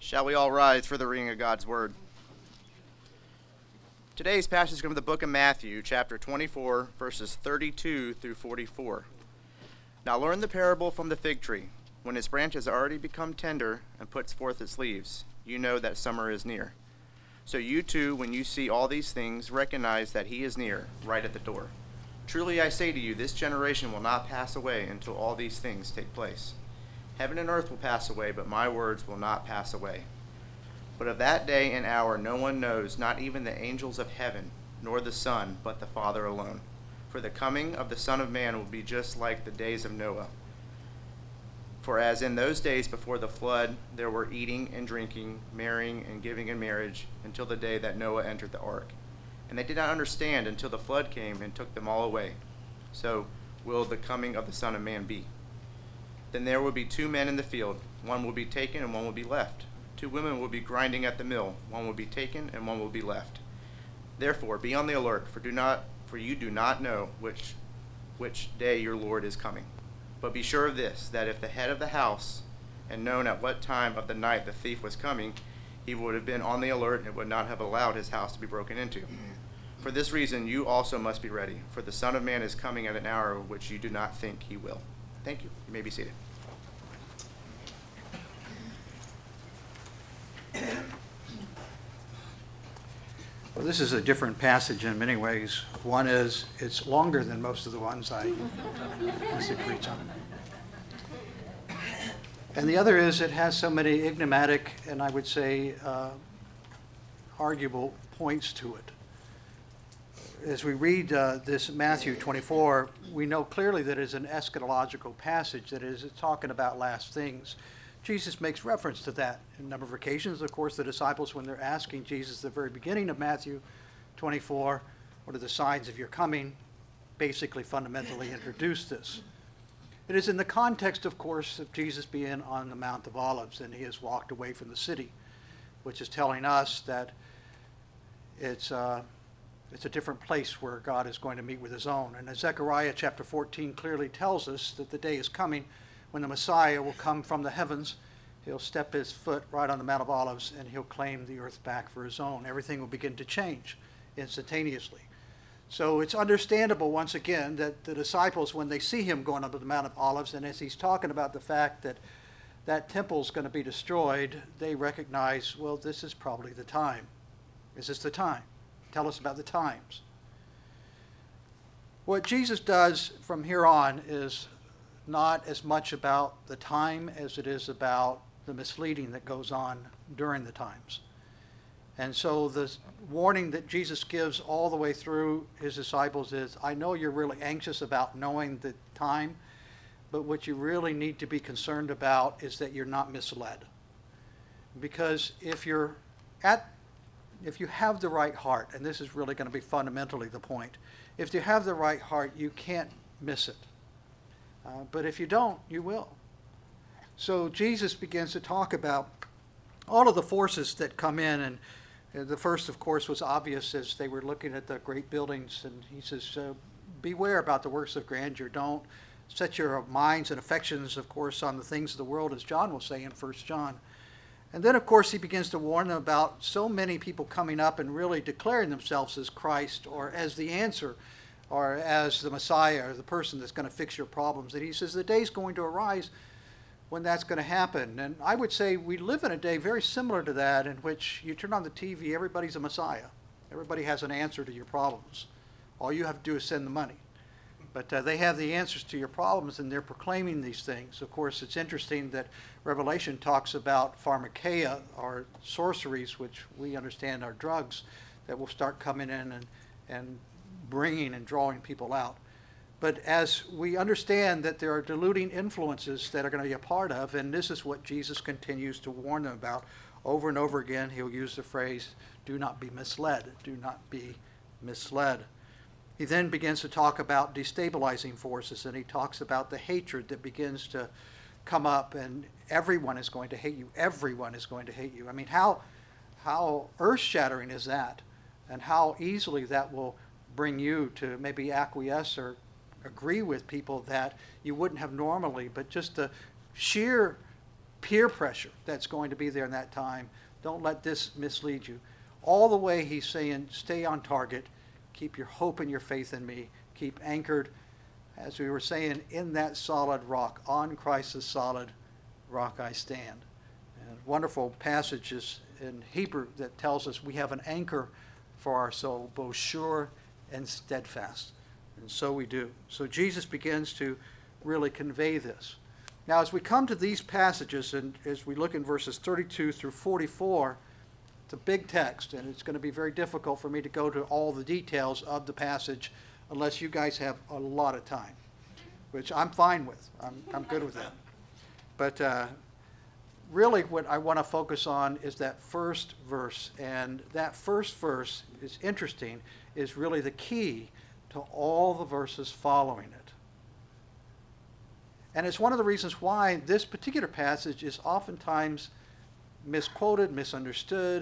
Shall we all rise for the reading of God's Word? Today's passage is from the book of Matthew, chapter 24, verses 32 through 44. Now learn the parable from the fig tree. When its branch has already become tender and puts forth its leaves, you know that summer is near. So you too, when you see all these things, recognize that he is near, right at the door. Truly I say to you, this generation will not pass away until all these things take place. Heaven and earth will pass away, but my words will not pass away. But of that day and hour no one knows, not even the angels of heaven, nor the Son, but the Father alone. For the coming of the Son of Man will be just like the days of Noah. For as in those days before the flood, there were eating and drinking, marrying and giving in marriage, until the day that Noah entered the ark. And they did not understand until the flood came and took them all away. So will the coming of the Son of Man be. Then there will be two men in the field, one will be taken and one will be left. Two women will be grinding at the mill, one will be taken and one will be left. Therefore be on the alert, for you do not know which day your Lord is coming. But be sure of this, that if the head of the house had known at what time of the night the thief was coming, he would have been on the alert and would not have allowed his house to be broken into. For this reason you also must be ready, for the Son of Man is coming at an hour which you do not think he will. Thank you. You may be seated. Well, this is a different passage in many ways. One is it's longer than most of the ones I preach on. And the other is it has so many enigmatic and I would say arguable points to it. As we read this Matthew 24, we know clearly that it is an eschatological passage, that is talking about last things. Jesus makes reference to that in a number of occasions. Of course, the disciples, when they're asking Jesus at the very beginning of Matthew 24, what are the signs of your coming, basically fundamentally introduce this. It is in the context, of course, of Jesus being on the Mount of Olives, and he has walked away from the city, which is telling us that it's a different place where God is going to meet with his own. And as Zechariah chapter 14 clearly tells us that the day is coming when the Messiah will come from the heavens. He'll step his foot right on the Mount of Olives and he'll claim the earth back for his own. Everything will begin to change instantaneously. So it's understandable, once again, that the disciples, when they see him going up to the Mount of Olives, and as he's talking about the fact that that temple's going to be destroyed, they recognize, well, this is probably the time. Is this the time? Tell us about the times. What Jesus does from here on is not as much about the time as it is about the misleading that goes on during the times. And so the warning that Jesus gives all the way through his disciples is, I know you're really anxious about knowing the time, but what you really need to be concerned about is that you're not misled. Because if you have the right heart, and this is really going to be fundamentally the point, if you have the right heart, you can't miss it. But if you don't, you will. So Jesus begins to talk about all of the forces that come in, and the first, of course, was obvious as they were looking at the great buildings, and he says, beware about the works of grandeur. Don't set your minds and affections, of course, on the things of the world, as John will say in 1 John. And then, of course, he begins to warn them about so many people coming up and really declaring themselves as Christ or as the answer or as the Messiah or the person that's going to fix your problems. And he says the day's going to arise when that's going to happen. And I would say we live in a day very similar to that, in which you turn on the TV, everybody's a Messiah. Everybody has an answer to your problems. All you have to do is send the money. But they have the answers to your problems, and they're proclaiming these things. Of course, it's interesting that Revelation talks about pharmakeia, or sorceries, which we understand are drugs that will start coming in and bringing and drawing people out. But as we understand that there are deluding influences that are going to be a part of, and this is what Jesus continues to warn them about over and over again, he'll use the phrase, do not be misled, do not be misled. He then begins to talk about destabilizing forces, and he talks about the hatred that begins to come up, and everyone is going to hate you. Everyone is going to hate you. I mean, how earth-shattering is that? And how easily that will bring you to maybe acquiesce or agree with people that you wouldn't have normally, but just the sheer peer pressure that's going to be there in that time. Don't let this mislead you. All the way he's saying, stay on target, keep your hope and your faith in me, keep anchored, as we were saying, in that solid rock. On Christ's solid rock I stand. And wonderful passages in Hebrew that tells us we have an anchor for our soul, both sure and steadfast. And so we do. So Jesus begins to really convey this. Now, as we come to these passages, and as we look in verses 32 through 44, it's a big text, and it's going to be very difficult for me to go to all the details of the passage unless you guys have a lot of time, which I'm fine with. I'm good with that. But really what I want to focus on is that first verse, and that first verse is interesting, is really the key to all the verses following it. And it's one of the reasons why this particular passage is oftentimes misquoted, misunderstood,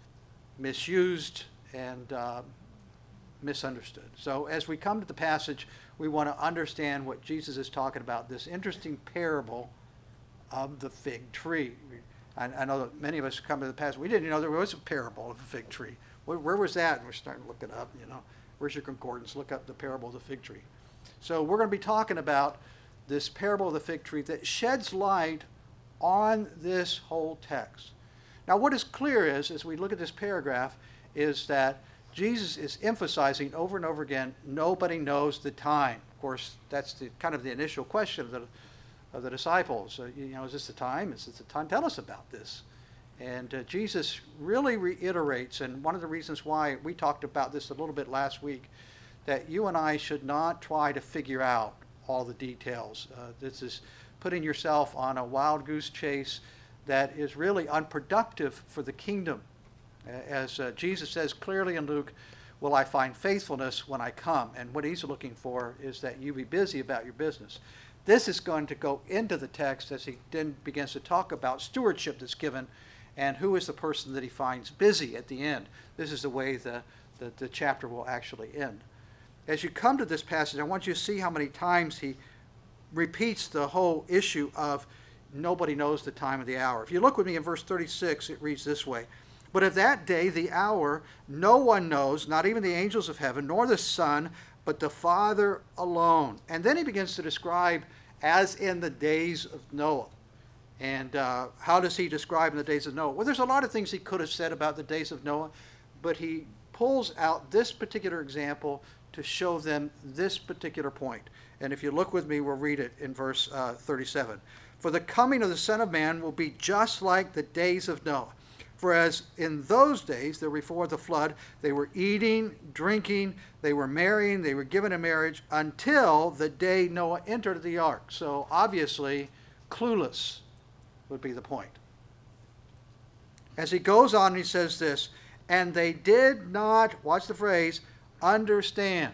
misused, and misunderstood. So as we come to the passage, we want to understand what Jesus is talking about, this interesting parable of the fig tree. I know that many of us come to the passage, we didn't know there was a parable of a fig tree. Where was that? And we're starting to look it up, Where's your concordance? Look up the parable of the fig tree. So we're going to be talking about this parable of the fig tree that sheds light on this whole text. Now, what is clear is, as we look at this paragraph, is that Jesus is emphasizing over and over again, nobody knows the time. Of course, that's kind of the initial question of the disciples. Is this the time? Is this the time? Tell us about this. And Jesus really reiterates, and one of the reasons why we talked about this a little bit last week, that you and I should not try to figure out all the details. This is putting yourself on a wild goose chase that is really unproductive for the kingdom. As Jesus says clearly in Luke, will I find faithfulness when I come? And what he's looking for is that you be busy about your business. This is going to go into the text as he then begins to talk about stewardship that's given and who is the person that he finds busy at the end. This is the way the chapter will actually end. As you come to this passage, I want you to see how many times he repeats the whole issue of nobody knows the time of the hour. If you look with me in verse 36, it reads this way. But of that day, the hour, no one knows, not even the angels of heaven, nor the Son, but the Father alone. And then he begins to describe as in the days of Noah. And how does he describe in the days of Noah? Well, there's a lot of things he could have said about the days of Noah, but he pulls out this particular example to show them this particular point. And if you look with me, we'll read it in verse 37. For the coming of the Son of Man will be just like the days of Noah. For as in those days, there before the flood, they were eating, drinking, they were marrying, they were given in marriage until the day Noah entered the ark. So obviously, clueless would be the point. As he goes on, he says this, and they did not, watch the phrase, understand.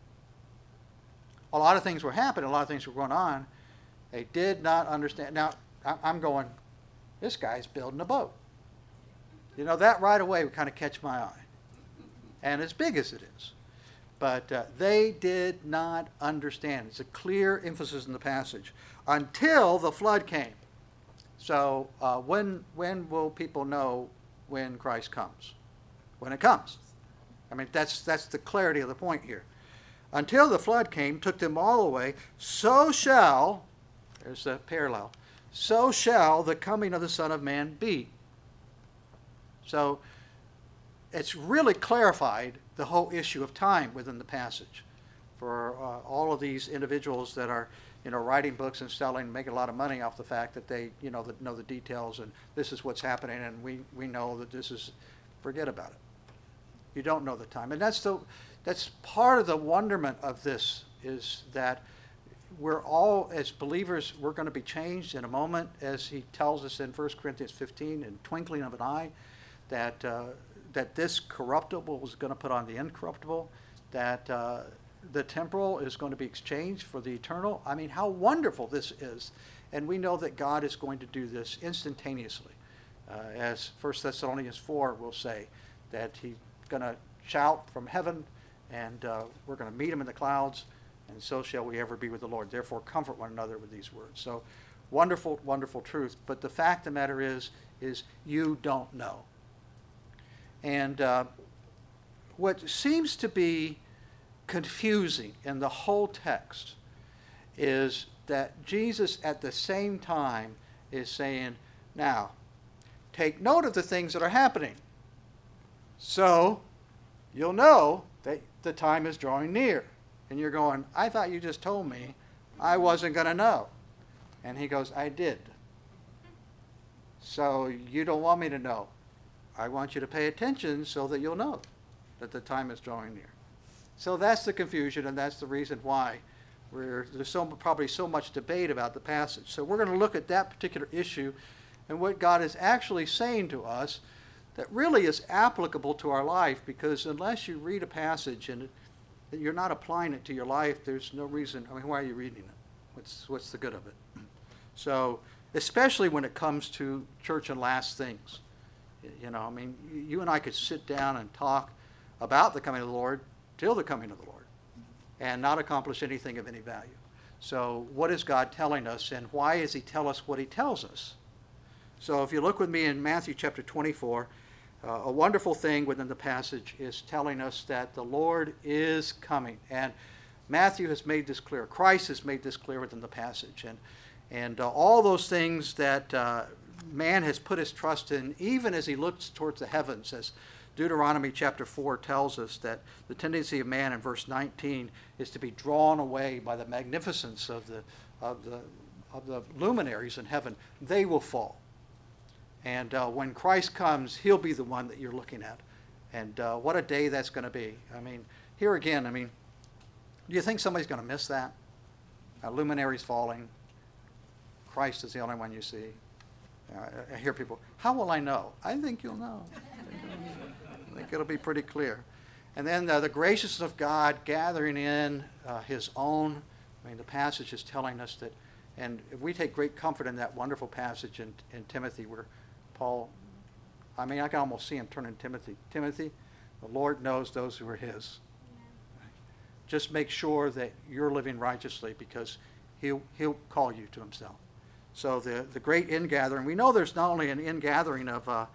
A lot of things were happening, a lot of things were going on. They did not understand. Now, I'm going, this guy's building a boat. That right away would kind of catch my eye. And as big as it is. But they did not understand. It's a clear emphasis in the passage. Until the flood came. So when will people know when Christ comes? When it comes. I mean, that's the clarity of the point here. Until the flood came, took them all away, so shall, there's the parallel, so shall the coming of the Son of Man be. So it's really clarified the whole issue of time within the passage for all of these individuals that are writing books and selling, making a lot of money off the fact that they that know the details and this is what's happening and we know that this is, forget about it. You don't know the time. And that's part of the wonderment of this, is that we're all, as believers, we're going to be changed in a moment, as he tells us in 1 Corinthians 15, in twinkling of an eye, that this corruptible is going to put on the incorruptible, that the temporal is going to be exchanged for the eternal. I mean, how wonderful this is. And we know that God is going to do this instantaneously. As 1 Thessalonians 4 will say, that he's going to shout from heaven, and we're going to meet him in the clouds, and so shall we ever be with the Lord. Therefore, comfort one another with these words. So Wonderful, wonderful truth. But the fact of the matter is you don't know. And what seems to be confusing in the whole text is that Jesus at the same time is saying, now, take note of the things that are happening. So you'll know that the time is drawing near. And you're going, I thought you just told me I wasn't going to know. And he goes, I did. So you don't want me to know. I want you to pay attention so that you'll know that the time is drawing near. So that's the confusion, and that's the reason why there's probably so much debate about the passage. So we're going to look at that particular issue and what God is actually saying to us that really is applicable to our life, because unless you read a passage and you're not applying it to your life, there's no reason. I mean, why are you reading it? What's the good of it? So, especially when it comes to church and last things. You know, I mean, you and I could sit down and talk about the coming of the Lord till the coming of the Lord and not accomplish anything of any value. So what is God telling us, and why does he tell us what he tells us? So if you look with me in Matthew chapter 24, a wonderful thing within the passage is telling us that the Lord is coming. And Matthew has made this clear. Christ has made this clear within the passage. And all those things that man has put his trust in, even as he looks towards the heavens, as Deuteronomy chapter 4 tells us that the tendency of man in verse 19 is to be drawn away by the magnificence of the luminaries in heaven. They will fall. And when Christ comes, he'll be the one that you're looking at. And what a day that's going to be. I mean, here again, I mean, do you think somebody's going to miss that? Luminaries falling. Christ is the only one you see. I hear people, how will I know? I think you'll know. I think it'll be pretty clear. And then the graciousness of God gathering in his own. I mean, the passage is telling us that, and we take great comfort in that wonderful passage in Timothy where Paul, I mean, I can almost see him turning Timothy. Timothy, the Lord knows those who are his. Just make sure that you're living righteously, because he'll call you to himself. So the great ingathering, we know there's not only an ingathering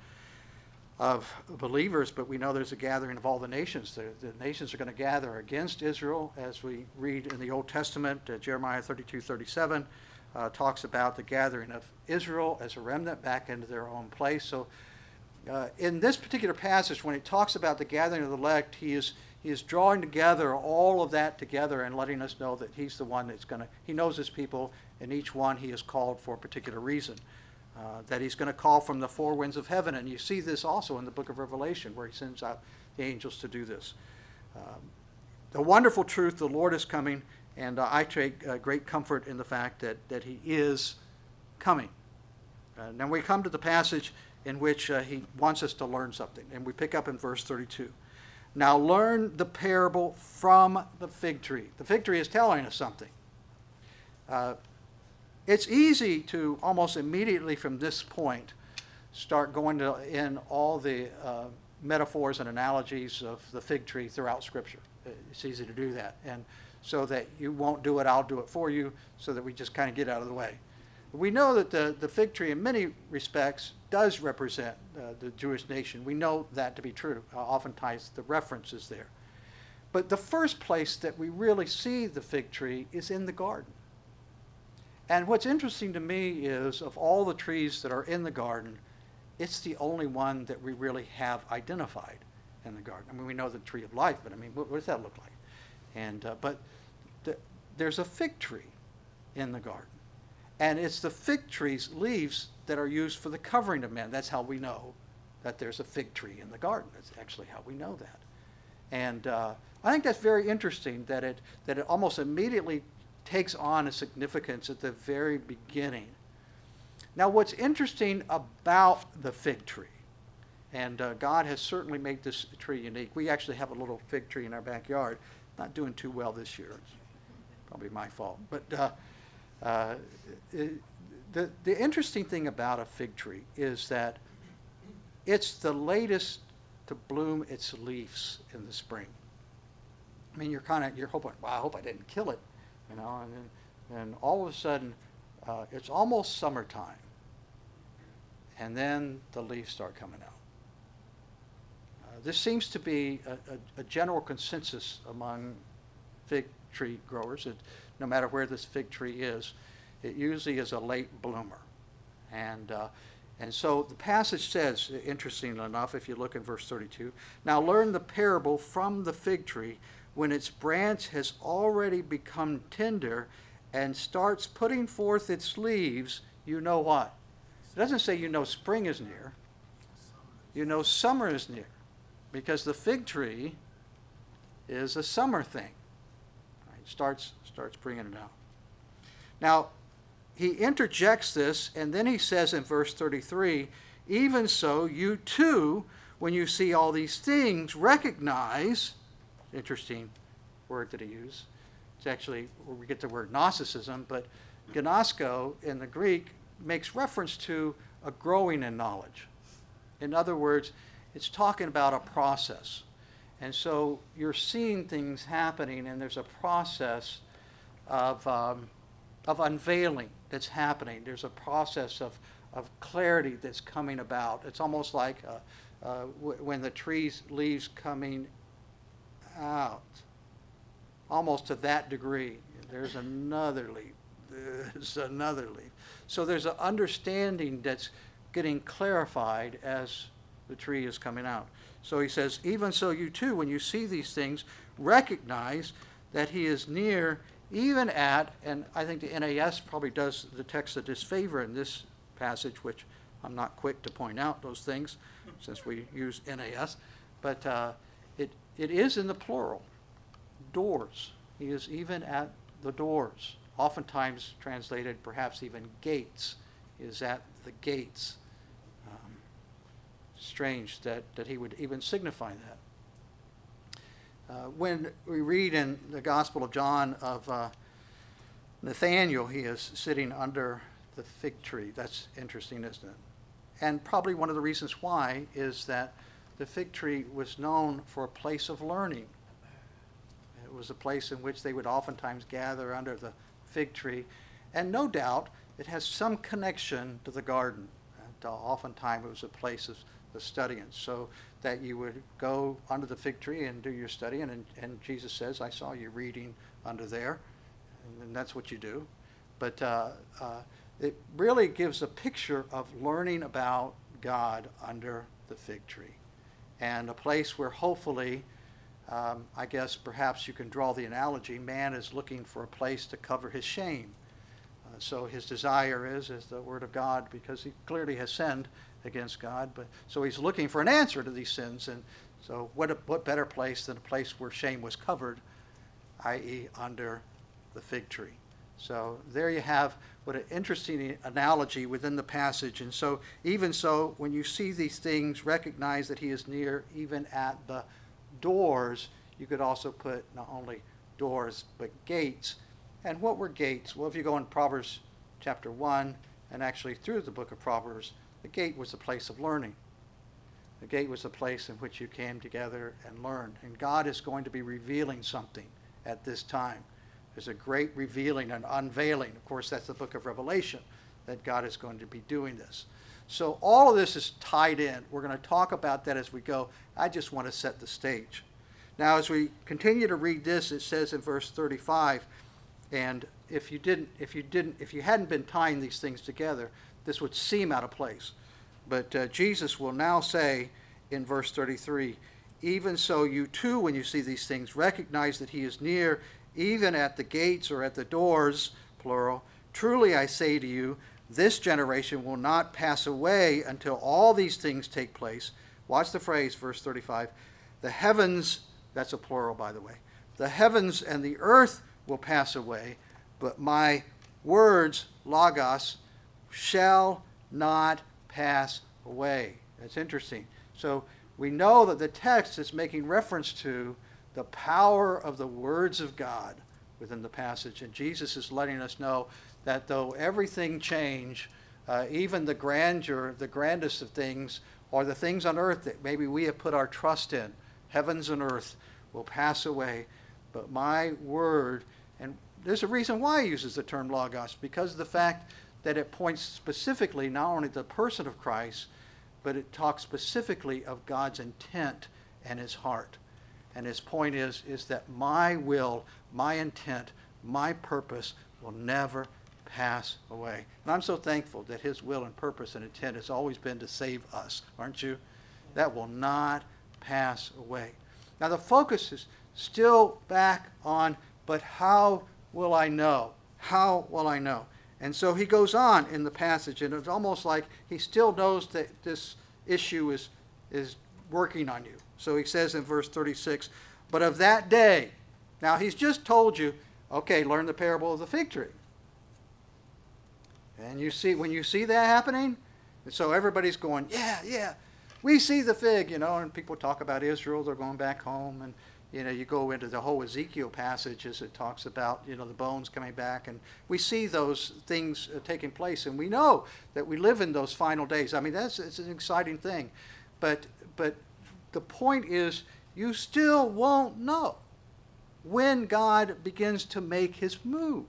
of believers, but we know there's a gathering of all the nations. The nations are going to gather against Israel, as we read in the Old Testament. Jeremiah 32:37 talks about the gathering of Israel as a remnant back into their own place. So in this particular passage, when it talks about the gathering of the elect, he is drawing together all of that together and letting us know that he's the one that's he knows his people, and each one he has called for a particular reason. That he's going to call from the four winds of heaven. And you see this also in the book of Revelation, where he sends out the angels to do this. The wonderful truth, the Lord is coming, and I take great comfort in the fact that he is coming. Now we come to the passage in which he wants us to learn something, and we pick up in verse 32. Now learn the parable from the fig tree. The fig tree is telling us something. It's easy to almost immediately from this point start going in all the metaphors and analogies of the fig tree throughout Scripture. It's easy to do that. And so that you won't do it, I'll do it for you, so that we just kind of get out of the way. We know that the fig tree in many respects does represent the Jewish nation. We know that to be true. Oftentimes the reference is there. But the first place that we really see the fig tree is in the garden. And what's interesting to me is, of all the trees that are in the garden, it's the only one that we really have identified in the garden. I mean, we know the tree of life, but I mean, what does that look like? And but there's a fig tree in the garden. And it's the fig tree's leaves that are used for the covering of men. That's how we know that there's a fig tree in the garden. That's actually how we know that. And I think that's very interesting that it almost immediately takes on a significance at the very beginning. Now, what's interesting about the fig tree, and God has certainly made this tree unique. We actually have a little fig tree in our backyard. Not doing too well this year. It's probably my fault. But the interesting thing about a fig tree is that it's the latest to bloom its leaves in the spring. I mean, you're hoping, wow, I hope I didn't kill it. You know, and all of a sudden, It's almost summertime. And then the leaves start coming out. This seems to be a general consensus among fig tree growers. No matter where this fig tree is, it usually is a late bloomer. And so the passage says, interestingly enough, if you look in verse 32, now learn the parable from the fig tree. When its branch has already become tender and starts putting forth its leaves, you know what? It doesn't say you know spring is near. You know summer is near. Because the fig tree is a summer thing. Right? Starts bringing it out. Now, he interjects this, and then he says in verse 33, even so, you too, when you see all these things, recognize, interesting word that he used. It's actually where we get the word Gnosticism, but gnosko in the Greek makes reference to a growing in knowledge. In other words, it's talking about a process. And so you're seeing things happening, and there's a process of unveiling that's happening. There's a process of clarity that's coming about. It's almost like when the tree's leaves coming out, almost to that degree. There's another leaf. There's another leaf. So there's an understanding that's getting clarified as the tree is coming out. So he says, even so you too, when you see these things, recognize that he is near, even at, and I think the NAS probably does the text of disfavor in this passage, which I'm not quick to point out those things since we use NAS, but it is in the plural, doors. He is even at the doors, oftentimes translated perhaps even gates. He is at the gates. Strange that he would even signify that. When we read in the Gospel of John of Nathanael, he is sitting under the fig tree. That's interesting, isn't it? And probably one of the reasons why is that the fig tree was known for a place of learning. It was a place in which they would oftentimes gather under the fig tree. And no doubt it has some connection to the garden. And oftentimes it was a place of studying, so that you would go under the fig tree and do your studying, and Jesus says, I saw you reading under there, and that's what you do. But it really gives a picture of learning about God under the fig tree, and a place where hopefully, I guess perhaps you can draw the analogy, man is looking for a place to cover his shame. So his desire is the Word of God, because he clearly has sinned against God, but so he's looking for an answer to these sins, and so what better place than a place where shame was covered, i.e. under the fig tree. So there you have what an interesting analogy within the passage. And so even so, when you see these things, recognize that he is near, even at the doors. You could also put not only doors but gates. And what were gates? Well, if you go in Proverbs chapter 1 and actually through the book of Proverbs, the gate was a place of learning. The gate was a place in which you came together and learned. And God is going to be revealing something at this time. There's a great revealing and unveiling. Of course, that's the book of Revelation, that God is going to be doing this. So all of this is tied in. We're going to talk about that as we go. I just want to set the stage. Now, as we continue to read this, it says in verse 35, and if you hadn't been tying these things together, this would seem out of place. But Jesus will now say in verse 33, even so you too, when you see these things, recognize that he is near, even at the gates or at the doors, plural. Truly I say to you, this generation will not pass away until all these things take place. Watch the phrase, verse 35. The heavens, that's a plural by the way, the heavens and the earth will pass away, but my words, logos, shall not pass away. That's interesting. So we know that the text is making reference to the power of the words of God within the passage. And Jesus is letting us know that though everything change, even the grandeur, the grandest of things, or the things on earth that maybe we have put our trust in, heavens and earth will pass away, but my word, and there's a reason why he uses the term logos, because of the fact that it points specifically not only to the person of Christ, but it talks specifically of God's intent and his heart. And his point is that my will, my intent, my purpose will never pass away. And I'm so thankful that his will and purpose and intent has always been to save us, aren't you? That will not pass away. Now the focus is still back on, but how will I know? How will I know? And so he goes on in the passage, and it's almost like he still knows that this issue is working on you. So he says in verse 36, but of that day, now he's just told you, okay, learn the parable of the fig tree. And you see, when you see that happening, and so everybody's going, yeah, we see the fig, and people talk about Israel, they're going back home, and you go into the whole Ezekiel passage as it talks about, the bones coming back, and we see those things taking place, and we know that we live in those final days. I mean, it's an exciting thing, but the point is, you still won't know when God begins to make his move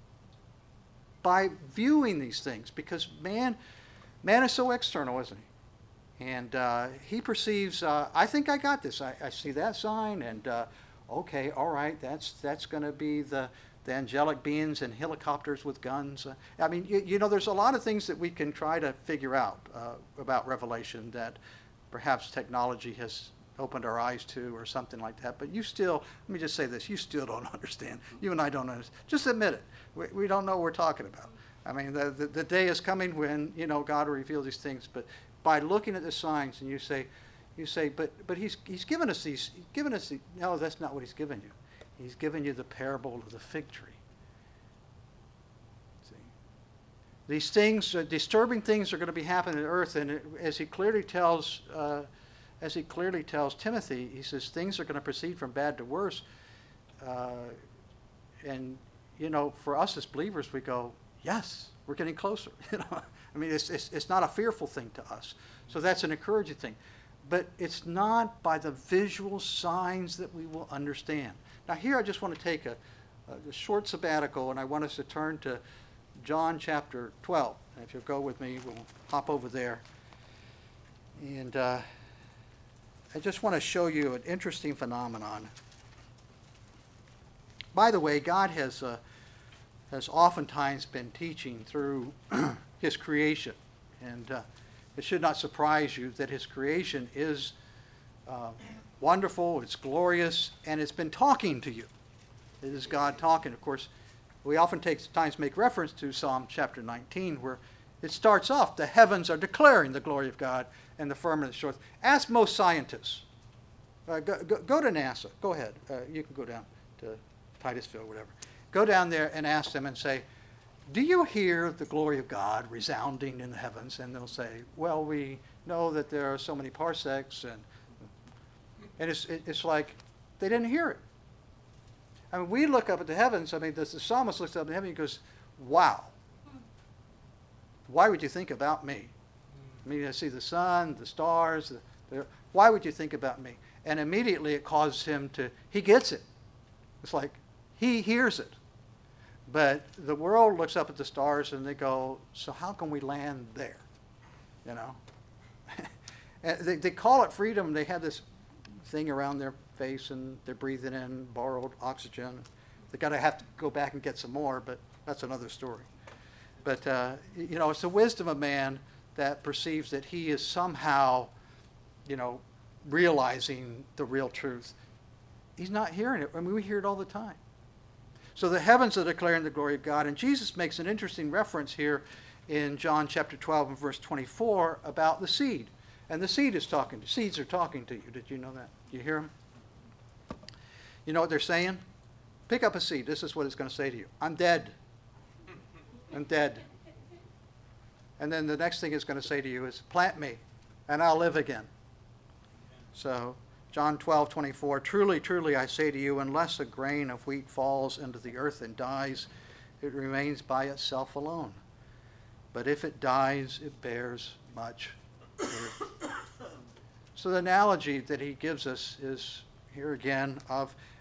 by viewing these things, because man is so external, isn't he? And he perceives, I think I got this. I see that sign, and okay, all right, that's going to be the angelic beings and helicopters with guns. I mean, there's a lot of things that we can try to figure out about Revelation that perhaps technology has opened our eyes to or something like that. But you still, let me just say this, you still don't understand. You and I don't understand. Just admit it. We don't know what we're talking about. I mean, the day is coming when, God will reveal these things, but by looking at the signs, and you say, but he's given us these. No, that's not what he's given you. He's given you the parable of the fig tree. See, these things, disturbing things, are going to be happening on earth, and as he clearly tells Timothy, he says things are going to proceed from bad to worse. And for us as believers, we go, yes, we're getting closer. I mean, it's not a fearful thing to us. So that's an encouraging thing. But it's not by the visual signs that we will understand. Now here I just want to take a short sabbatical, and I want us to turn to John chapter 12. And if you'll go with me, we'll hop over there. And I just want to show you an interesting phenomenon. By the way, God has oftentimes been teaching through his creation. And it should not surprise you that his creation is wonderful, it's glorious, and it's been talking to you. It is God talking. Of course, we often make reference to Psalm chapter 19, where it starts off, the heavens are declaring the glory of God, and the firmament showeth. Ask most scientists. Go to NASA. Go ahead. You can go down to Titusville, whatever. Go down there and ask them and say, do you hear the glory of God resounding in the heavens? And they'll say, well, we know that there are so many parsecs, and it's like they didn't hear it. I mean, we look up at the heavens. I mean, the psalmist looks up in heaven and goes, wow. Why would you think about me? I mean, I see the sun, the stars. Why would you think about me? And immediately it causes him he gets it. It's like he hears it. But the world looks up at the stars and they go, so how can we land there? They call it freedom. They have this thing around their face and they're breathing in borrowed oxygen. They're going to have to go back and get some more, but that's another story. But, it's the wisdom of man that perceives that he is somehow, realizing the real truth. He's not hearing it. I mean, we hear it all the time. So the heavens are declaring the glory of God. And Jesus makes an interesting reference here in John chapter 12 and verse 24 about the seed. And the seed is talking. Seeds are talking to you. Did you know that? You hear them? You know what they're saying? Pick up a seed. This is what it's going to say to you. I'm dead. I'm dead. And then the next thing it's going to say to you is, plant me, and I'll live again. So John 12:24, truly, truly, I say to you, unless a grain of wheat falls into the earth and dies, it remains by itself alone. But if it dies, it bears much fruit. So the analogy that he gives us is here again of,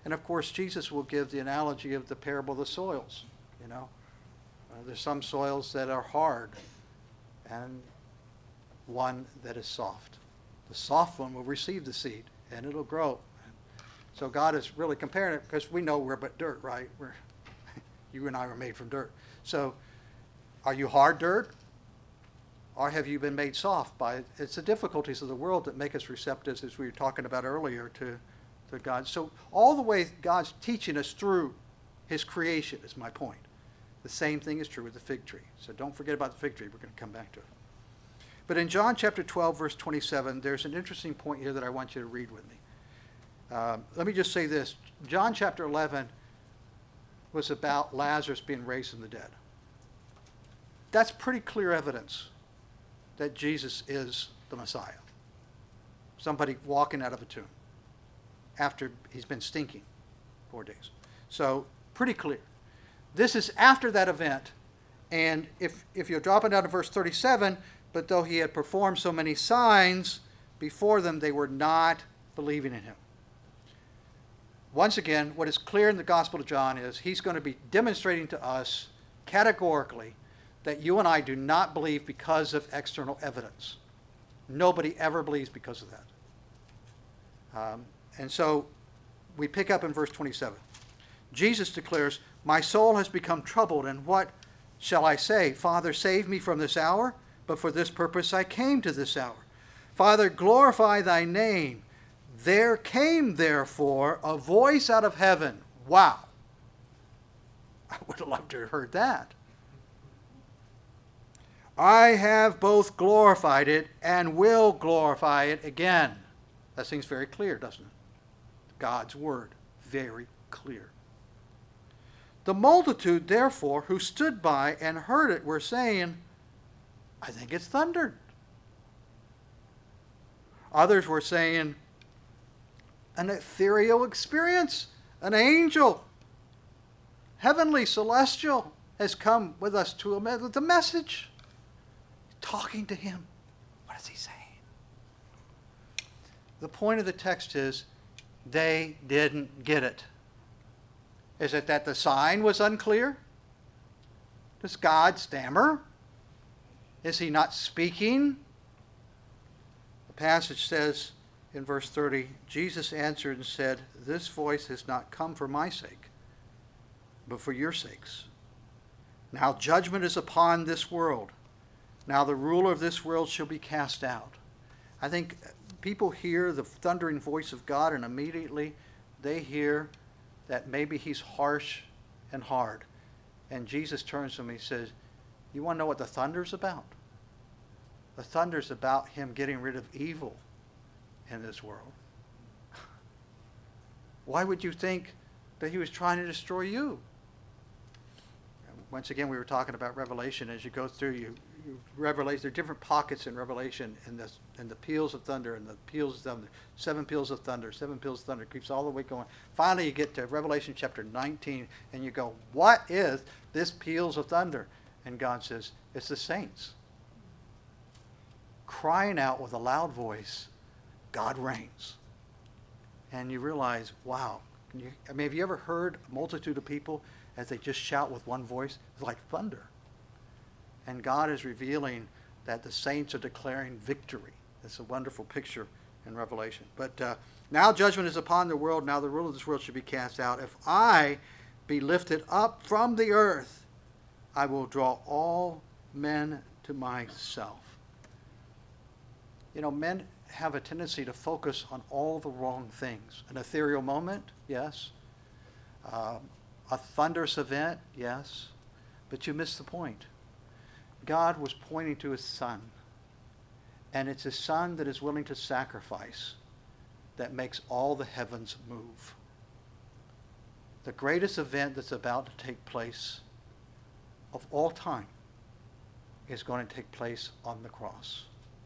And of course, Jesus will give the analogy of the parable of the soils. You know, there's some soils that are hard and one that is soft. The soft one will receive the seed and it'll grow. So God is really comparing it because we know we're but dirt, right? You and I were made from dirt. So are you hard dirt? Or have you been made soft by, it's the difficulties of the world that make us receptive, as we were talking about earlier, to God. So all the way God's teaching us through his creation is my point. The same thing is true with the fig tree. So don't forget about the fig tree. We're going to come back to it. But in John chapter 12, verse 27, there's an interesting point here that I want you to read with me. Let me just say this. John chapter 11 was about Lazarus being raised from the dead. That's pretty clear evidence that Jesus is the Messiah. Somebody walking out of a tomb after he's been stinking 4 days. So pretty clear. This is after that event. And if you're dropping down to verse 37, but though he had performed so many signs before them, they were not believing in him. Once again, what is clear in the Gospel of John is he's going to be demonstrating to us categorically that you and I do not believe because of external evidence. Nobody ever believes because of that. And so we pick up in verse 27. Jesus declares, "My soul has become troubled, and what shall I say? Father, save me from this hour, but for this purpose I came to this hour. Father, glorify thy name." There came, therefore, a voice out of heaven. Wow. I would have loved to have heard that. "I have both glorified it and will glorify it again." That seems very clear, doesn't it? God's word, very clear. "The multitude, therefore, who stood by and heard it were saying, 'I think it's thundered.' Others were saying, 'An ethereal experience, an angel, heavenly, celestial, has come with us to the message.'" Talking to him. What is he saying? The point of the text is they didn't get it. Is it that the sign was unclear? Does God stammer? Is he not speaking? The passage says in verse 30, Jesus answered and said, "This voice has not come for my sake, but for your sakes. Now judgment is upon this world. Now the ruler of this world shall be cast out." I think people hear the thundering voice of God and immediately they hear that maybe he's harsh and hard. And Jesus turns to him and he says, "You want to know what the thunder's about? The thunder's about him getting rid of evil in this world." Why would you think that he was trying to destroy you? Once again, we were talking about Revelation. As you go through, Revelation, there are different pockets in Revelation, in the peals of thunder, and the peals of thunder, 7 peals of thunder, 7 peals of thunder, keeps all the way going. Finally, you get to Revelation chapter 19, and you go, "What is this peals of thunder?" And God says, "It's the saints crying out with a loud voice, 'God reigns.'" And you realize, wow. Have you ever heard a multitude of people as they just shout with one voice? It's like thunder. And God is revealing that the saints are declaring victory. It's a wonderful picture in Revelation. But now judgment is upon the world. Now the ruler of this world should be cast out. "If I be lifted up from the earth, I will draw all men to myself." You know, men have a tendency to focus on all the wrong things. An ethereal moment, yes. A thunderous event, yes. But you miss the point. God was pointing to his son. And it's his son that is willing to sacrifice that makes all the heavens move. The greatest event that's about to take place of all time is going to take place on the cross.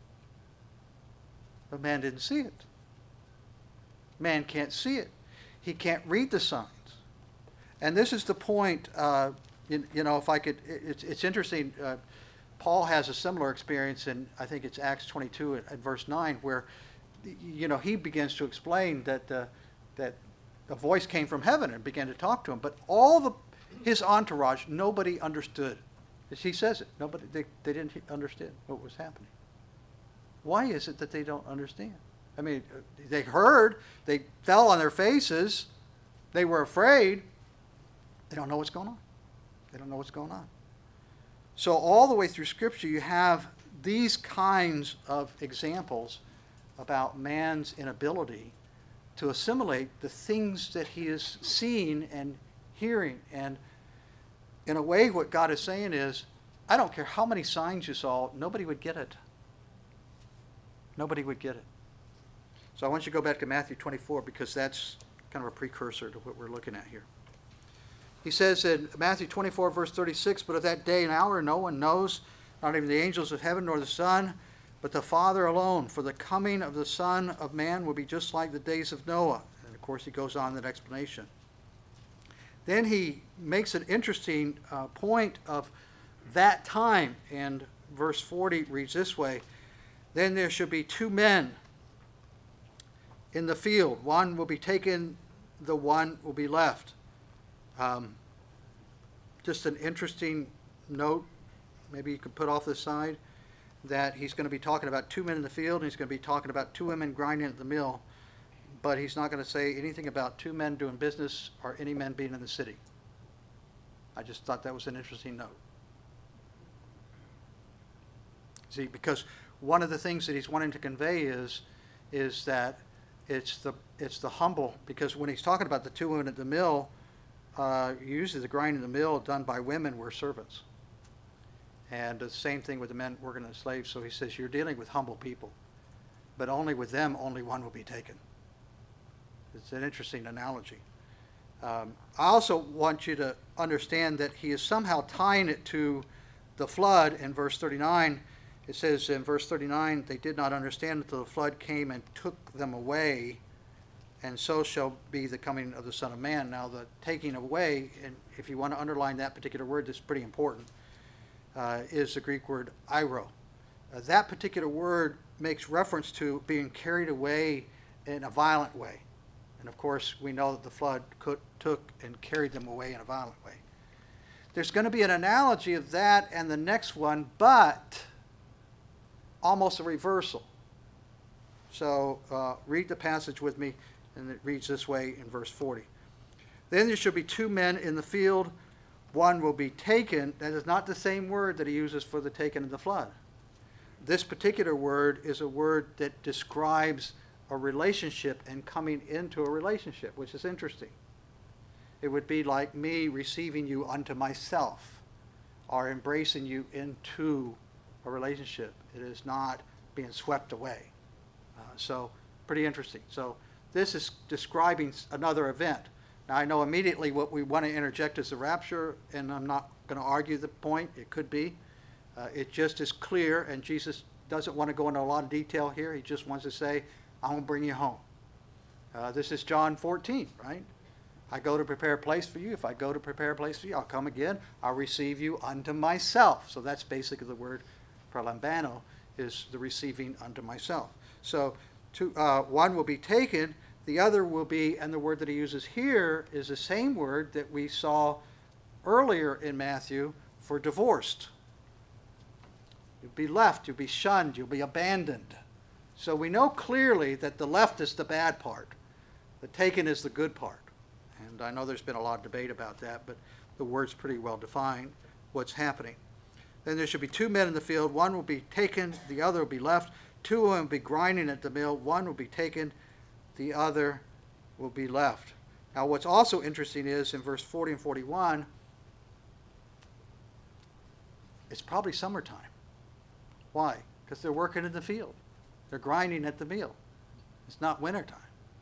But man didn't see it. Man can't see it. He can't read the signs. And this is the point, if I could, it's interesting. Paul has a similar experience in, I think it's Acts 22 at verse 9, where, he begins to explain that the a voice came from heaven and began to talk to him. But all his entourage, nobody understood. As he says it, they didn't understand what was happening. Why is it that they don't understand? I mean, they heard, they fell on their faces, they were afraid. They don't know what's going on. They don't know what's going on. So all the way through Scripture, you have these kinds of examples about man's inability to assimilate the things that he is seeing and hearing. And in a way, what God is saying is, I don't care how many signs you saw, nobody would get it. Nobody would get it. So I want you to go back to Matthew 24 because that's kind of a precursor to what we're looking at here. He says in Matthew 24, verse 36, but of that day and hour no one knows, not even the angels of heaven nor the Son, but the Father alone. For the coming of the Son of Man will be just like the days of Noah. And of course he goes on that explanation. Then he makes an interesting point of that time, and verse 40 reads this way, then there shall be two men in the field. One will be taken, the one will be left. Just an interesting note, maybe you could put off the side, that he's going to be talking about two men in the field, and he's going to be talking about two women grinding at the mill, but he's not going to say anything about two men doing business or any men being in the city. I just thought that was an interesting note. See, because one of the things that he's wanting to convey is that it's the humble, because when he's talking about the two women at the mill, usually the grinding in the mill done by women were servants. And the same thing with the men working as slaves. So he says, you're dealing with humble people, but only with them, only one will be taken. It's an interesting analogy. I also want you to understand that he is somehow tying it to the flood in verse 39. It says in verse 39, they did not understand until the flood came and took them away, and so shall be the coming of the Son of Man. Now, the taking away, and if you want to underline that particular word, that's pretty important, is the Greek word airo. That particular word makes reference to being carried away in a violent way. And of course, we know that the flood took and carried them away in a violent way. There's going to be an analogy of that and the next one, but almost a reversal. So read the passage with me, and it reads this way in verse 40. Then there shall be two men in the field, one will be taken. That is not the same word that he uses for the taken in the flood. This particular word is a word that describes a relationship and coming into a relationship, which is interesting. It would be like me receiving you unto myself or embracing you into a relationship. It is not being swept away. So pretty interesting. So this is describing another event. Now I know immediately what we want to interject is the rapture, and I'm not going to argue the point. It could be. It just is clear, and Jesus doesn't want to go into a lot of detail here. He just wants to say, I'm going to bring you home. This is John 14, right? I go to prepare a place for you. If I go to prepare a place for you, I'll come again. I'll receive you unto myself. So that's basically the word pralambano, is the receiving unto myself. So one will be taken, the other will be, and the word that he uses here is the same word that we saw earlier in Matthew for divorced. You'll be left, you'll be shunned, you'll be abandoned. So we know clearly that the left is the bad part. The taken is the good part. And I know there's been a lot of debate about that, but the word's pretty well defined what's happening. Then there should be two men in the field. One will be taken, the other will be left. Two of them will be grinding at the mill. One will be taken, the other will be left. Now what's also interesting is in verse 40 and 41, it's probably summertime. Why? Because they're working in the field. They're grinding at the mill. It's not wintertime.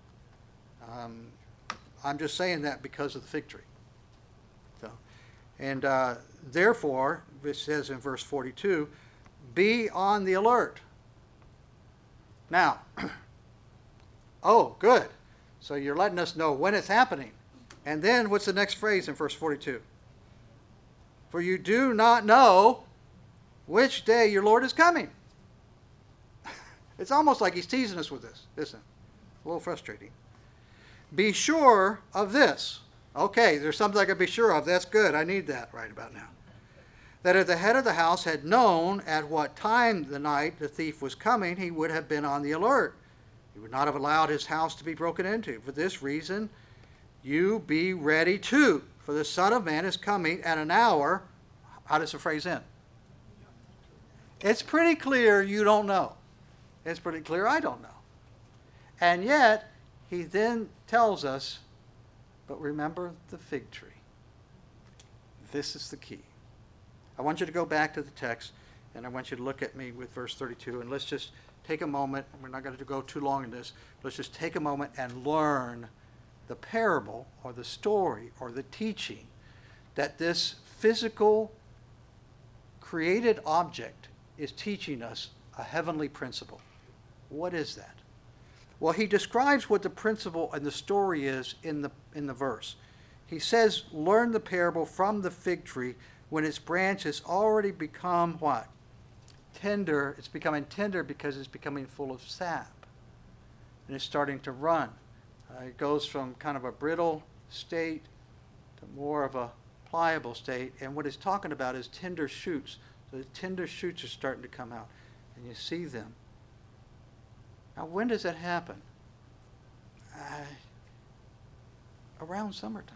I'm just saying that because of the fig tree. So, and therefore, it says in verse 42, be on the alert. Now, oh, good. So you're letting us know when it's happening. And then what's the next phrase in verse 42? For you do not know which day your Lord is coming. It's almost like he's teasing us with this, isn't it? A little frustrating. be sure of this. Okay, there's something I can be sure of. That's good. I need that right about now. That if the head of the house had known at what time the night the thief was coming, he would have been on the alert. He would not have allowed his house to be broken into. For this reason, you be ready too, for the Son of Man is coming at an hour. How does the phrase end? It's pretty clear you don't know. It's pretty clear I don't know. And yet, he then tells us, but remember the fig tree. This is the key. I want you to go back to the text, and I want you to look at me with verse 32, and let's just take a moment. We're not going to go too long in this. Let's just take a moment and learn the parable or the story or the teaching that this physical created object is teaching us a heavenly principle. What is that? Well, he describes what the principle and the story is in the verse. He says, learn the parable from the fig tree when its branch has already become what? Tender. It's becoming tender because it's becoming full of sap. And it's starting to run. It goes from kind of a brittle state to more of a pliable state. And what he's talking about is tender shoots. So the tender shoots are starting to come out. And you see them. Now, when does that happen? Around summertime.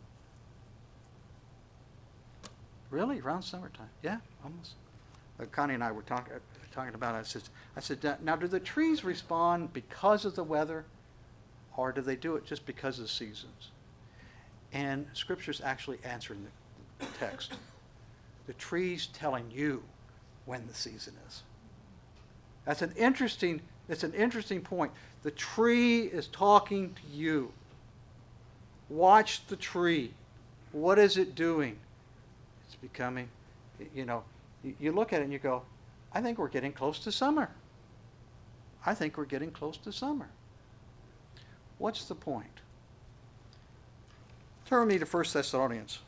Really? Around summertime? Yeah, almost. Connie and I were talking about it. I said, now do the trees respond because of the weather, or do they do it just because of the seasons? And Scripture's actually answering the text. The tree's telling you when the season is. That's an interesting point. The tree is talking to you. Watch the tree. What is it doing? It's becoming, you look at it and you go, I think we're getting close to summer. I think we're getting close to summer. What's the point? Turn with me to 1 Thessalonians.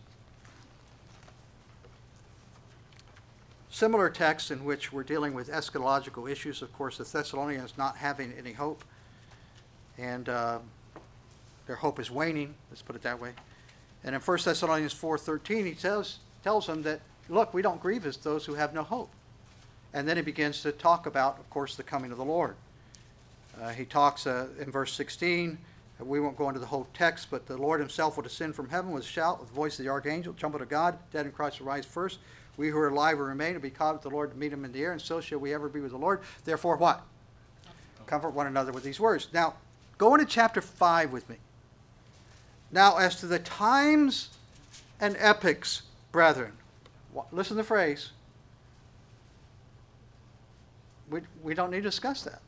Similar text in which we're dealing with eschatological issues. Of course, the Thessalonians not having any hope, and their hope is waning, let's put it that way. And in 1 Thessalonians 4:13, he tells them that, look, we don't grieve as those who have no hope. And then he begins to talk about, of course, the coming of the Lord. He talks in verse 16, we won't go into the whole text, but the Lord himself will descend from heaven with a shout, with the voice of the archangel, trumpet of God, dead in Christ will rise first. We who are alive will remain and be caught with the Lord to meet him in the air, and so shall we ever be with the Lord. Therefore, what? Comfort one another with these words. Now, go into chapter 5 with me. Now, as to the times and epochs, brethren, listen to the phrase. We don't need to discuss that.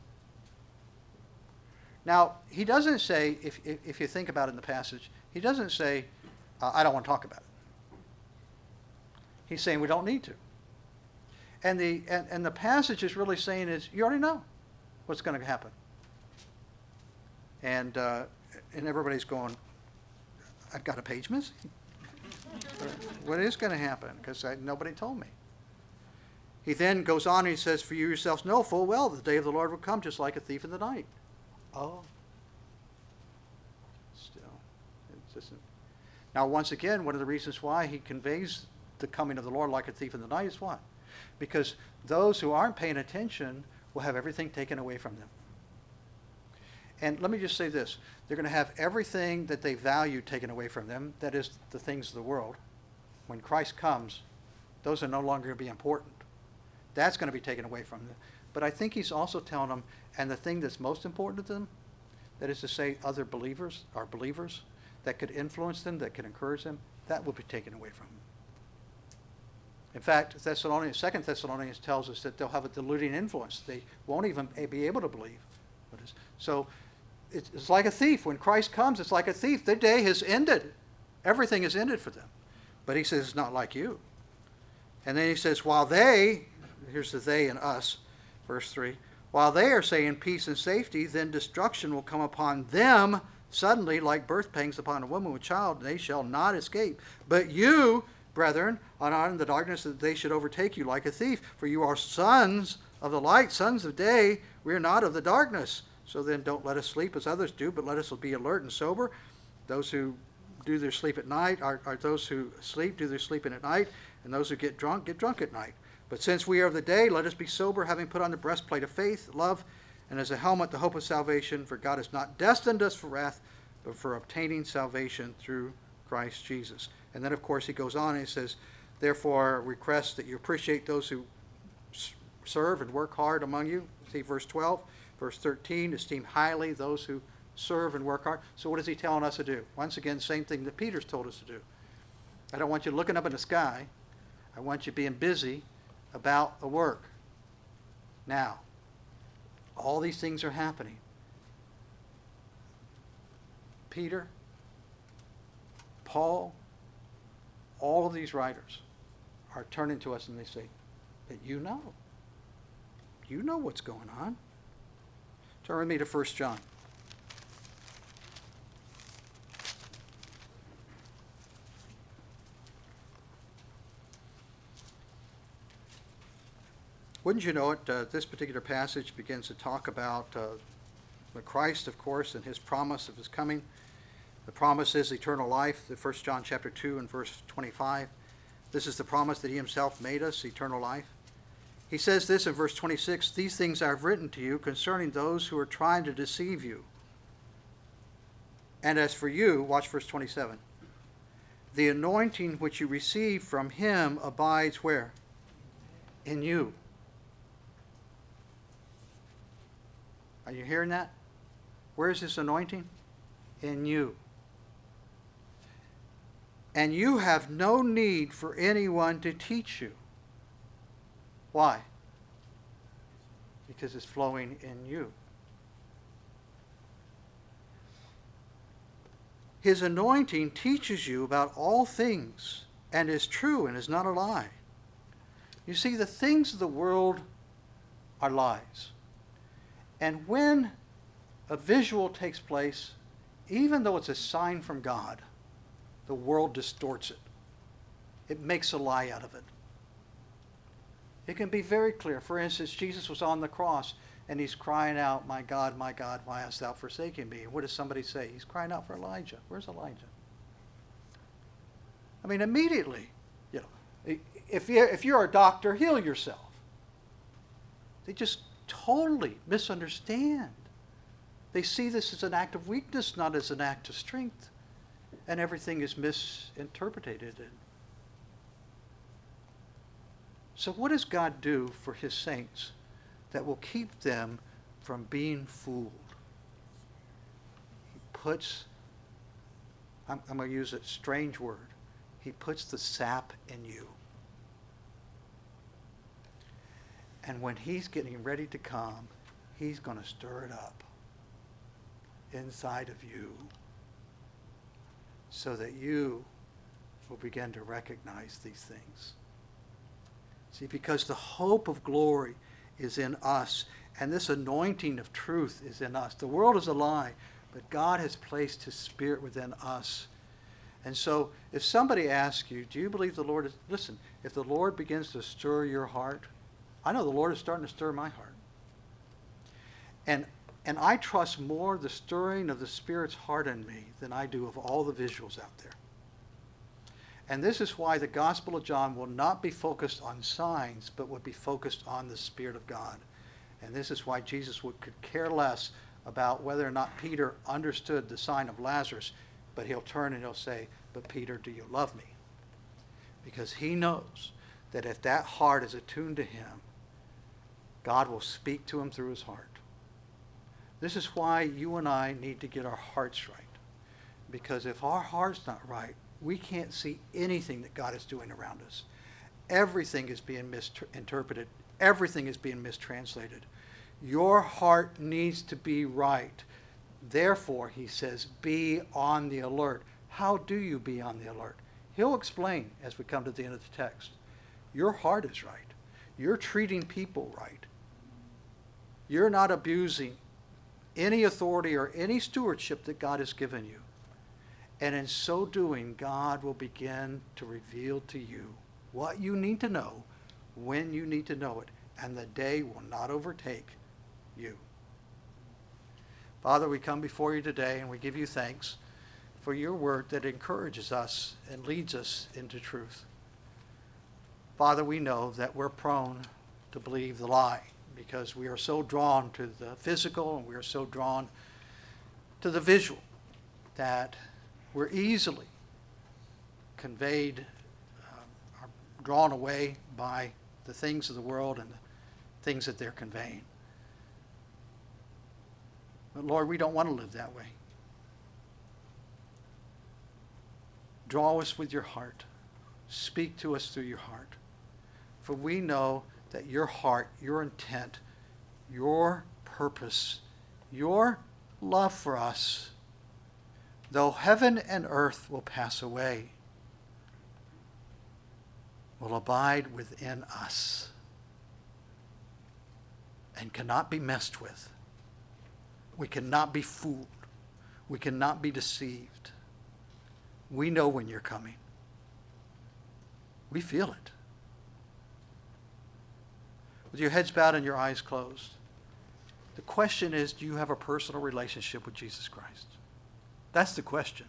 Now, he doesn't say, if you think about it in the passage, he doesn't say, I don't want to talk about it. He's saying we don't need to. And the passage is really saying is, you already know what's going to happen. And everybody's going, I've got a page missing. What is going to happen? Because nobody told me. He then goes on and he says, for you yourselves know full well the day of the Lord will come just like a thief in the night. Oh. Still. It doesn't. Now, once again, one of the reasons why he conveys the coming of the Lord like a thief in the night is what? Because those who aren't paying attention will have everything taken away from them. And let me just say this. They're going to have everything that they value taken away from them, that is, the things of the world. When Christ comes, those are no longer going to be important. That's going to be taken away from them. But I think he's also telling them, and the thing that's most important to them, that is to say other believers, or believers, that could influence them, that could encourage them, that will be taken away from them. In fact, 2 Thessalonians tells us that they'll have a diluting influence. They won't even be able to believe. So it's like a thief. When Christ comes, it's like a thief. Their day has ended. Everything is ended for them. But he says it's not like you. And then he says, while they, here's the they and us, verse 3, while they are saying peace and safety, then destruction will come upon them suddenly like birth pangs upon a woman with child, and they shall not escape. But you, brethren, are not in the darkness that they should overtake you like a thief. For you are sons of the light, sons of day. We are not of the darkness. So then don't let us sleep as others do, but let us be alert and sober. Those who do their sleep at night are those who sleep, do their sleeping at night, and those who get drunk at night. But since we are of the day, let us be sober, having put on the breastplate of faith, love, and as a helmet the hope of salvation. For God has not destined us for wrath, but for obtaining salvation through Christ Jesus. And then, of course, he goes on and he says, therefore, request that you appreciate those who serve and work hard among you. See verse 12. Verse 13, esteem highly those who serve and work hard. So what is he telling us to do? Once again, same thing that Peter's told us to do. I don't want you looking up in the sky. I want you being busy about the work. Now, all these things are happening. Peter, Paul, all of these writers are turning to us and they say, but you know what's going on. Turn with me to 1 John. Wouldn't you know it, this particular passage begins to talk about the Christ, of course, and his promise of his coming. The promise is eternal life, the 1 John chapter 2 and verse 25. This is the promise that he himself made us, eternal life. He says this in verse 26, these things I have written to you concerning those who are trying to deceive you. And as for you, watch verse 27, the anointing which you receive from him abides where? In you. Are you hearing that? Where is this anointing? In you. And you have no need for anyone to teach you. Why? Because it's flowing in you. His anointing teaches you about all things and is true and is not a lie. You see, the things of the world are lies. And when a visual takes place, even though it's a sign from God, the world distorts it. It makes a lie out of it. It can be very clear. For instance, Jesus was on the cross and he's crying out, my God, why hast thou forsaken me? And what does somebody say? He's crying out for Elijah. Where's Elijah? I mean, immediately, if you're a doctor, heal yourself. They just totally misunderstand. They see this as an act of weakness, not as an act of strength. And everything is misinterpreted. So what does God do for his saints that will keep them from being fooled? He puts, I'm going to use a strange word, he puts the sap in you. And when he's getting ready to come, he's going to stir it up inside of you so that you will begin to recognize these things. See, because the hope of glory is in us, and this anointing of truth is in us. The world is a lie, but God has placed his Spirit within us. And so if somebody asks you, do you believe the Lord is... Listen, if the Lord begins to stir your heart, I know the Lord is starting to stir my heart. And I trust more the stirring of the Spirit's heart in me than I do of all the visuals out there. And this is why the Gospel of John will not be focused on signs, but would be focused on the Spirit of God. And this is why Jesus could care less about whether or not Peter understood the sign of Lazarus, but he'll turn and he'll say, but Peter, do you love me? Because he knows that if that heart is attuned to him, God will speak to him through his heart. This is why you and I need to get our hearts right. Because if our heart's not right, we can't see anything that God is doing around us. Everything is being misinterpreted. Everything is being mistranslated. Your heart needs to be right. Therefore, he says, be on the alert. How do you be on the alert? He'll explain as we come to the end of the text. Your heart is right. You're treating people right. You're not abusing any authority or any stewardship that God has given you. And in so doing, God will begin to reveal to you what you need to know, when you need to know it, and the day will not overtake you. Father, we come before you today and we give you thanks for your word that encourages us and leads us into truth. Father, we know that we're prone to believe the lie because we are so drawn to the physical and we are so drawn to the visual that we're easily conveyed, are drawn away by the things of the world and the things that they're conveying. But Lord, we don't want to live that way. Draw us with your heart. Speak to us through your heart. For we know that your heart, your intent, your purpose, your love for us, though heaven and earth will pass away, will abide within us and cannot be messed with. We cannot be fooled. We cannot be deceived. We know when you're coming. We feel it. With your heads bowed and your eyes closed, the question is, do you have a personal relationship with Jesus Christ? That's the question.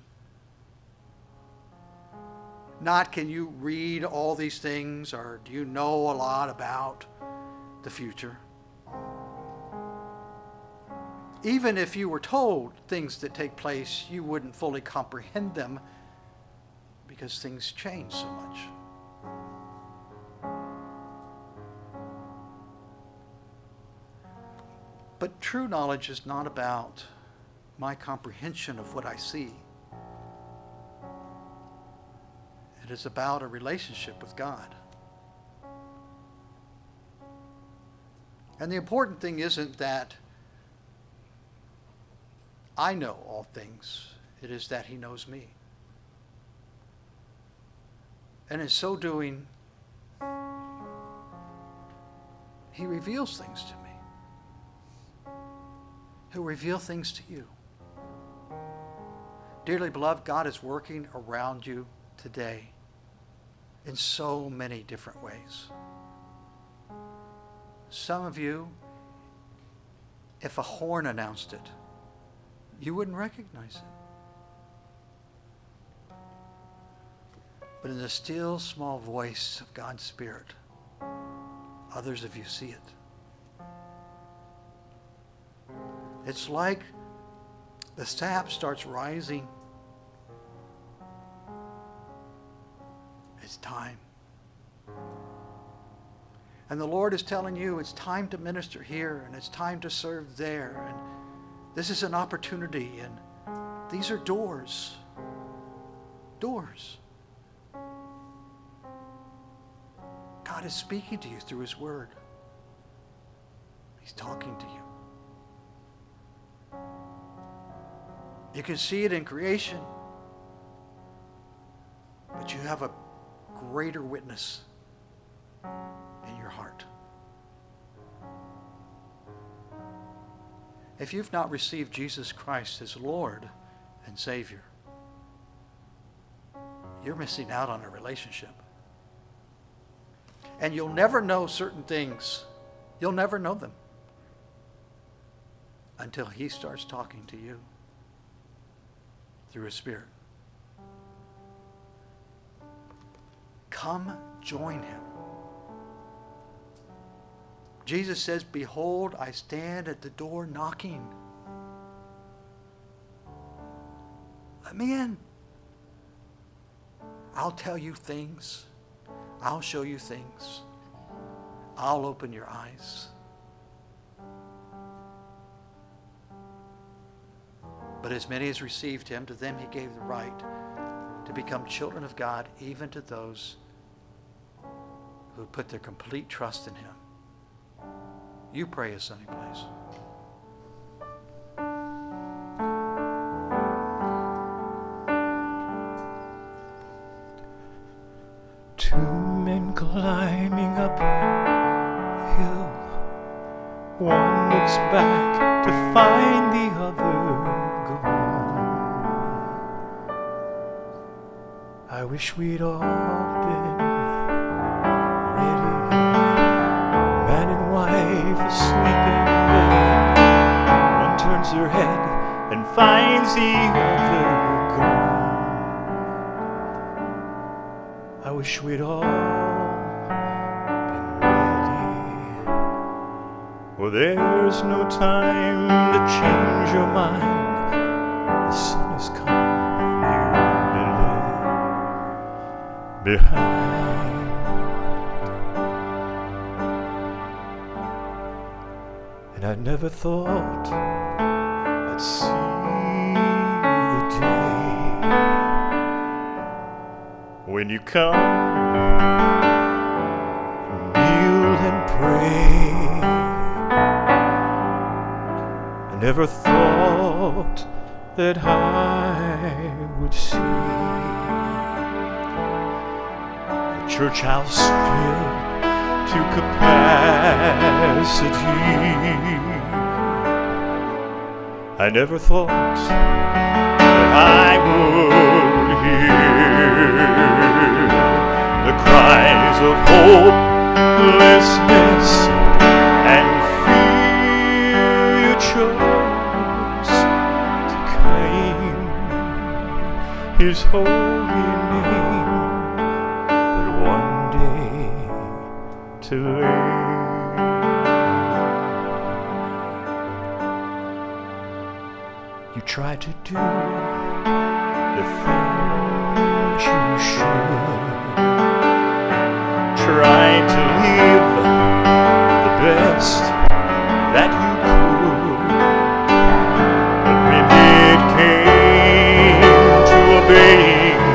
Not can you read all these things or do you know a lot about the future? Even if you were told things that take place, you wouldn't fully comprehend them because things change so much. But true knowledge is not about my comprehension of what I see. It is about a relationship with God. And the important thing isn't that I know all things. It is that he knows me. And in so doing, he reveals things to me. He'll reveal things to you. Dearly beloved, God is working around you today in so many different ways. Some of you, if a horn announced it, you wouldn't recognize it. But in the still small voice of God's Spirit, others of you see it. It's like the sap starts rising. It's time. And the Lord is telling you it's time to minister here and it's time to serve there. And this is an opportunity and these are doors. Doors. God is speaking to you through his word. He's talking to you. You can see it in creation, but you have a greater witness in your heart. If you've not received Jesus Christ as Lord and Savior, you're missing out on a relationship. And you'll never know certain things. You'll never know them until he starts talking to you through his Spirit. Come join him. Jesus says, behold, I stand at the door knocking. Let me in. I'll tell you things. I'll show you things. I'll open your eyes. But as many as received him, to them he gave the right to become children of God, even to those who put their complete trust in him. You pray as Sonny plays. Two men climbing up a hill. One looks back to find the other gone. I wish we'd all been ready. Man and wife asleep in bed. One turns her head and finds the other gone. I wish we'd all been ready. Well, there's no time to change your mind. The sun has come and you've been left behind. And I never thought I'd see the day when you come and kneel and pray. I never thought that I would see the church house filled to capacity. I never thought that I would hear the cries of hopelessness and fear. You chose to claim His holy name, but one day too late. You tried to do the things you should, tried to live the best that you could, but when it came to obeying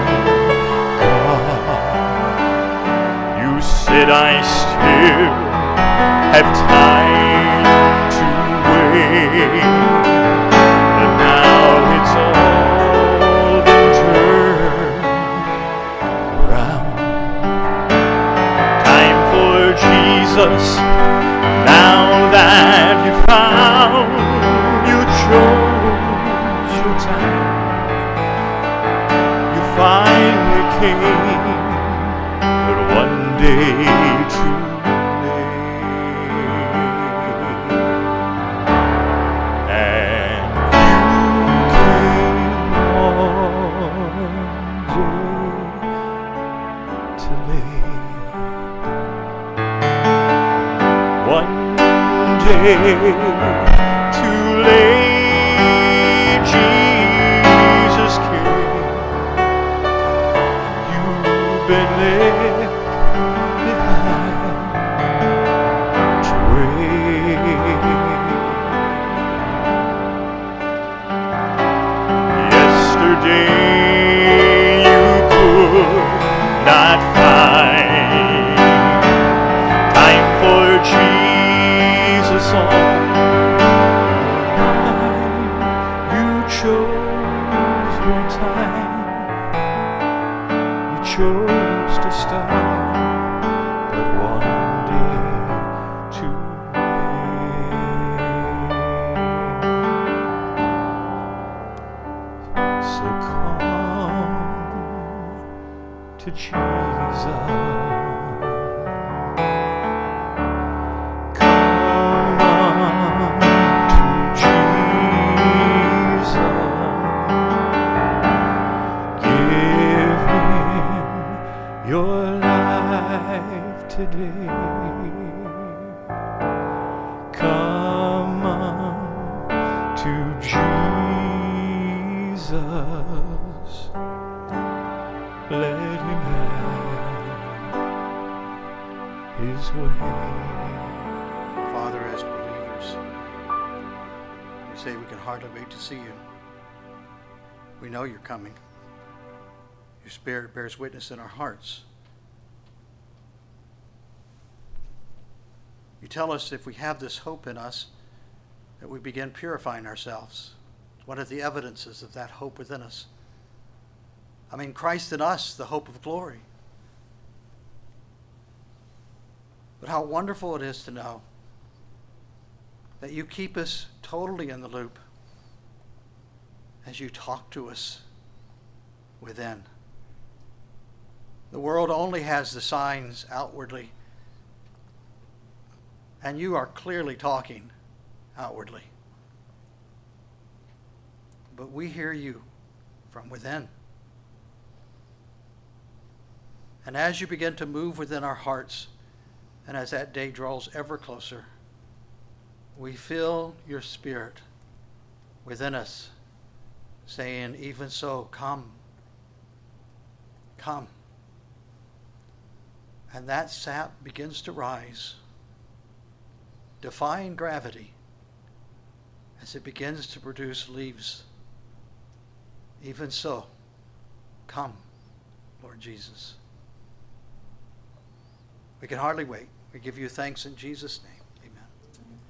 God, you said, I still have time to wait. But now it's all been turned around. Time for Jesus. Now that you found, you chose your time. You finally came, but one day too late. And you came one day too late. One day too late, Jesus came. You've been left behind to wait. Yesterday you could not find time for Jesus on you chose your time. You chose to stop, but one day too late. So come to Jesus. Your life today. Come on to Jesus. Let Him have His way. Father, as believers, you say we can hardly wait to see you. We know you're coming. Your Spirit bears witness in our hearts. You tell us if we have this hope in us, that we begin purifying ourselves. It's one of the evidences of that hope within us. I mean, Christ in us, the hope of glory. But how wonderful it is to know that you keep us totally in the loop as you talk to us within. The world only has the signs outwardly, and you are clearly talking outwardly. but we hear you from within. And as you begin to move within our hearts, and as that day draws ever closer, we feel your Spirit within us saying, even so, come, come. And that sap begins to rise, defying gravity, as it begins to produce leaves. Even so, come, Lord Jesus. We can hardly wait. We give you thanks in Jesus' name.